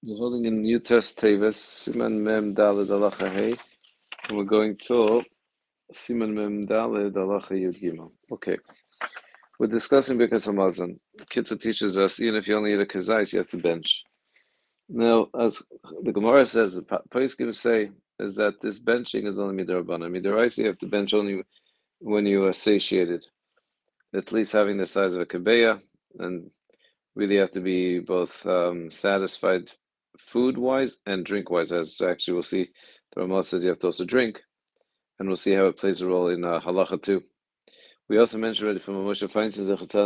We're holding in New Test Tevis, Siman Mem Daled Alacha Hey, and we're going to Siman Mem Daled Alacha Yud Gimel. Okay, we're discussing Birkas Hamazon. Kitzur teaches us, even if you only eat a kazais, you have to bench. Now, as the Gemara says, the Poskim say, is that this benching is only midrabanan. Midoraisa, you have to bench only when you are satiated, at least having the size of a kabeya, and really have to be both satisfied food-wise and drink-wise, as actually we'll see. The Ramah says you have to also drink, and we'll see how it plays a role in halacha too. We also mentioned already from Moshe Feinstein,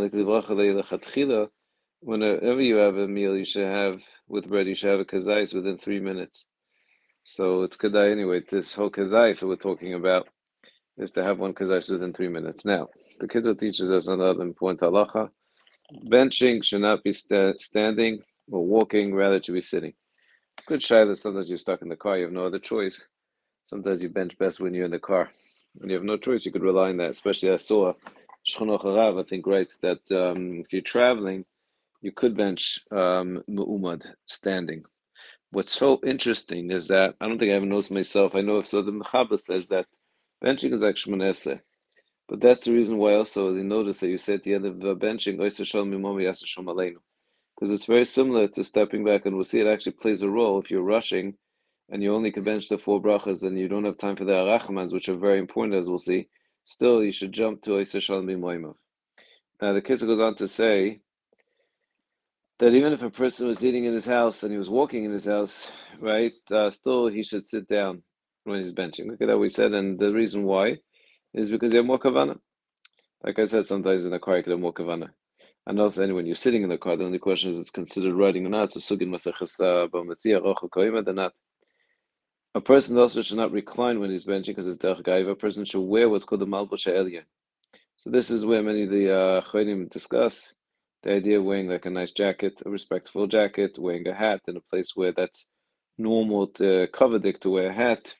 whenever you have a meal, you should have with bread, you should have a kazais within 3 minutes. So it's kedai anyway. This whole kazais that we're talking about is to have one kazais within 3 minutes. Now, the Kitzur teaches us another important halacha. Benching should not be standing or walking, rather to be sitting. Good shayla, sometimes you're stuck in the car, you have no other choice. Sometimes you bench best when you're in the car. When you have no choice, you could rely on that. Especially I saw Shulchan Harav, I think, writes that if you're traveling, you could bench mu'umad, standing. What's so interesting is that, I don't think I ever noticed myself, I know if so the Mechaber says that benching is like Shmoneh. But that's the reason why also you notice that you say at the end of benching, because it's very similar to stepping back, and we'll see it actually plays a role if you're rushing and you only can bench the 4 brachas and you don't have time for the arachmans, which are very important as we'll see. Still, you should jump to Oiseh Shalom B'Moimav. Now the Kitzur goes on to say that even if a person was eating in his house and he was walking in his house, right, still he should sit down when he's benching. Look at that we said, and the reason why is because you have more kavanah. Like I said, sometimes in a car you could have more kavanah. And also, anyway, when you're sitting in the car, the only question is it's considered riding or not. So, sugin maseches b'metzia rocha koyim or not. A person also should not recline when he's benching because it's derech gaiva. A person should wear what's called the malbush ha'elyon. So this is where many of the chodim discuss the idea of wearing like a nice jacket, a respectful jacket, wearing a hat in a place where that's normal to coverdick to wear a hat.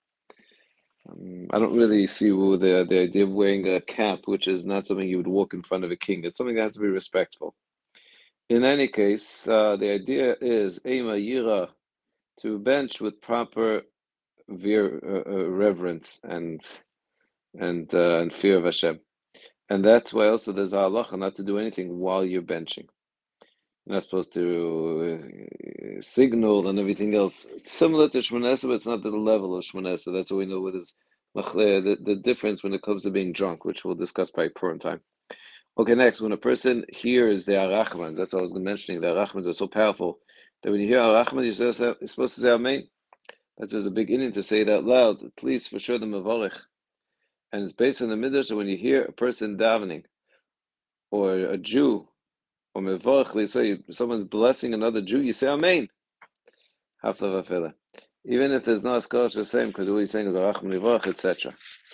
I don't really see the idea of wearing a cap, which is not something you would walk in front of a king. It's something that has to be respectful. In any case, the idea is Ema Yira, to bench with proper reverence and fear of Hashem. And that's why also there's a halacha not to do anything while you're benching. You're not supposed to signal and everything else. It's similar to Shmoneh, but it's not to the level of Shmoneh. That's what we know what is the difference when it comes to being drunk, which we'll discuss by Purim time. Okay, next, when a person hears the arachmans, that's what I was mentioning, the arachmans are so powerful that when you hear arachmans, you're supposed to say amen. That's there's a big inyan to say it out loud. Please, for sure, the mavarich. And it's based on the midrash that when you hear a person davening, or a Jew, or mevarich, say someone's blessing another Jew, you say amen. Hafla v'afela. Even if there's no askar the same, because all he's saying is arachman mevarich, etc.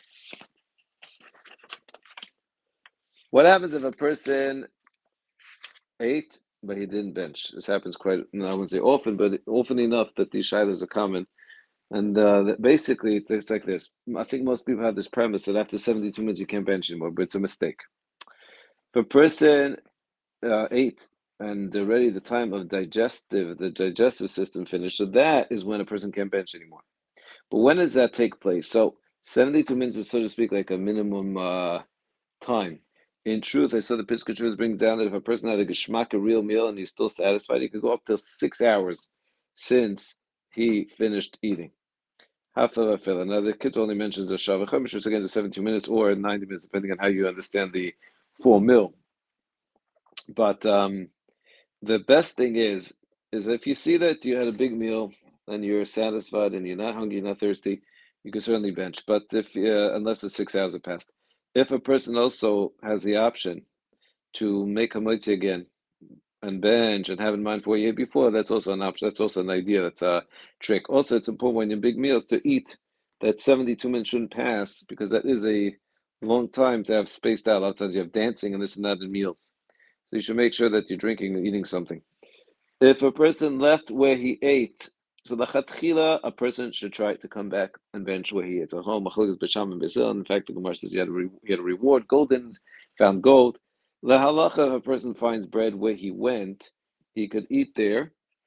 What happens if a person ate, but he didn't bench? This happens quite, I wouldn't say often, but often enough that these shilas are common. And basically, it's like this. I think most people have this premise that after 72 minutes you can't bench anymore, but it's a mistake. If a person ate and already the time of the digestive system finished, so that is when a person can't bench anymore. But when does that take place? So 72 minutes is, so to speak, like a minimum time. In truth, I saw the Pesach Shavuos brings down that if a person had a geschmack, a real meal, and he's still satisfied, he could go up to 6 hours since he finished eating. Half of a fill. Now the kids only mentions a shavacham, which is again 17 minutes or 90 minutes, depending on how you understand the full meal. But the best thing is if you see that you had a big meal and you're satisfied and you're not hungry, you're not thirsty, you can certainly bench. But if unless it's 6 hours have passed, if a person also has the option to make a motzi again and bench and have in mind for what you ate before, that's also an option. That's also an idea. That's a trick. Also, it's important when you're big meals to eat that 72 minutes shouldn't pass because that is a long time to have spaced out. A lot of times you have dancing and this and that in meals. So you should make sure that you're drinking and eating something. If a person left where he ate, so the chatchila, a person should try to come back and bench where he ate. In fact, the Gemara says he had a reward, found gold. The halacha, if a person finds bread where he went, he could eat there,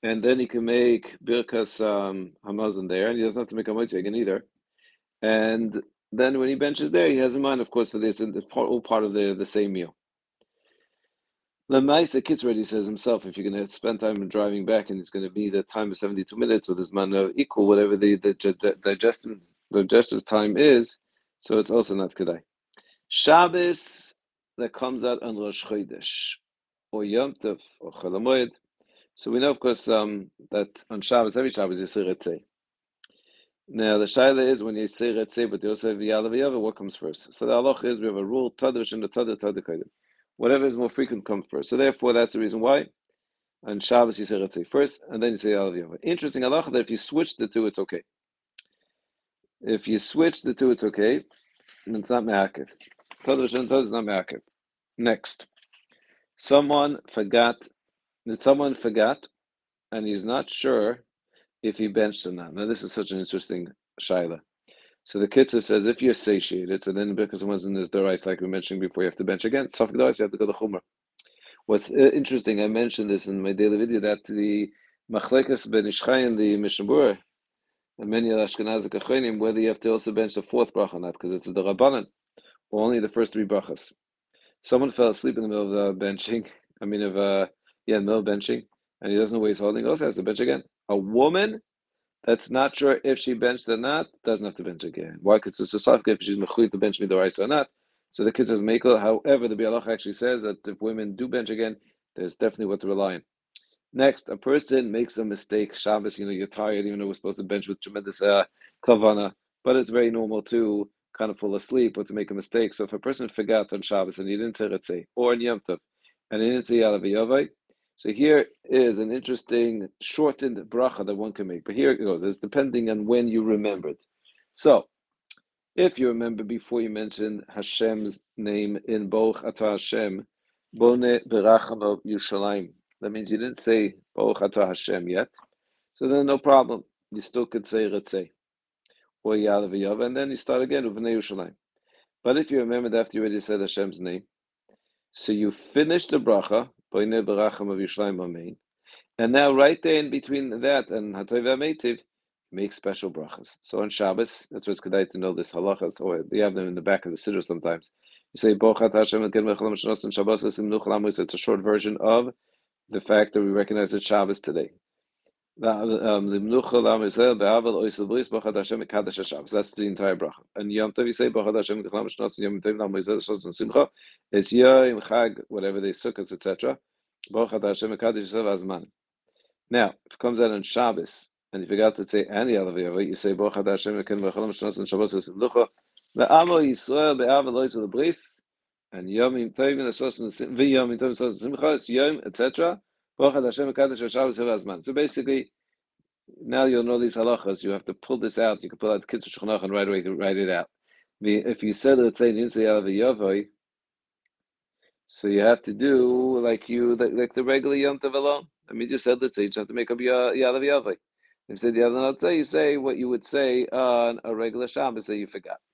and then he can make Birkas Hamazon there, and he doesn't have to make a Moitzi again either. And then when he benches there, he has in mind, of course, for this, and all part of the same meal. Lemaisa Kitzur, he says himself, if you're going to spend time driving back and it's going to be the time of 72 minutes, or this man equal whatever the digestive time is, so it's also not Kedai. Shabbos that comes out on Rosh Chodesh, or Yom Tov, or Chol HaMoed. So we know, of course, that on Shabbos, every Shabbos, you say Retzei. Now, the Shaila is when you say Retzei, but you also have Yalav Yava, what comes first? So the halach is we have a rule, Tadash and the Tadah Kodim. Whatever is more frequent comes first. So therefore, that's the reason why. On Shabbos, you say Retzei first, and then you say Yalav Yava. Interesting halacha that if you switch the two, it's okay. If you switch the two, it's okay. And it's not Me'akev. Tadash and Tadah is not Me'akev. Next. Someone forgot, and he's not sure if he benched or not. Now, this is such an interesting shaila. So the Kitzur says if you're satiated, so then because someone's in this dorais, like we mentioned before, you have to bench again. Safek dorais, you have to go to Chumrah. What's interesting, I mentioned this in my daily video, that the Machlekas ben Ishchai and the Mishnah Berurah, and many of the Ashkenazic Achronim, whether you have to also bench the fourth bracha or not, because it's the Rabbanan, or only the first three brachas. Someone fell asleep in the middle of benching, in the middle of benching, and he doesn't know where he's holding, he also has to bench again. A woman that's not sure if she benched or not doesn't have to bench again. Why? Because it's a safka if she's mechuyt to bench midoraisa or not. So the kid says mekel. However, the Bialach actually says that if women do bench again, there's definitely what to rely on. Next, a person makes a mistake. Shabbos, you're tired, even though we're supposed to bench with tremendous kavana, but it's very normal to kind of fall asleep or to make a mistake. So if a person forgot on Shabbos and he didn't say Retzei, or in Yom Tov, and he didn't say Yalav Yavai, so here is an interesting shortened bracha that one can make. But here it goes. It's depending on when you remembered. So if you remember before you mentioned Hashem's name in Boch Ata Hashem, Bone Beracham Yushalayim. That means you didn't say Boch Ata Hashem yet. So then no problem. You still could say Retzei or Yalav Yava, and then you start again with Bnei Yushalayim. But if you remembered after you already said Hashem's name, so you finish the bracha, Bone Beracham Yushalayim Amen. And now, right there in between that and Hatov Meitiv, make special brachas. So on Shabbos, that's what's kedai to know this halachas, or they have them in the back of the siddur sometimes. You say Bochat Hashem and Shabbos. It's a short version of the fact that we recognize that Shabbos today. That's the entire bracha. And Yom Tov, you say Bochat Hashem Yom Tov it's Yom Chag, whatever they sukkahs, etc. Bochat Hashem Azman. Now, if it comes out on Shabbos, and you forgot to say any other way, you say Baruch Atah Hashem Elokeinu B'Cholam Shnos and Shabbos Simlucha, Ve'amo Yisrael Be'av Elois Lebris, and Yomim Tovim Esos V'Yomim Tovim Esos Simcha, it's Yom, etc. Baruch Atah Hashem Ekadosh Shabbos Azman. So basically, now you'll know these halachas. You have to pull this out. You can pull out the Kitzur Shulchan Aruch and right away write it out. If you said it, say you say Yalav Yavoi, so you have to do like the regular Yom Tov alone. That means you said let's say you just have to make up Yalav Yavai. Instead you have not say you say what you would say on a regular Shabbos that you forgot.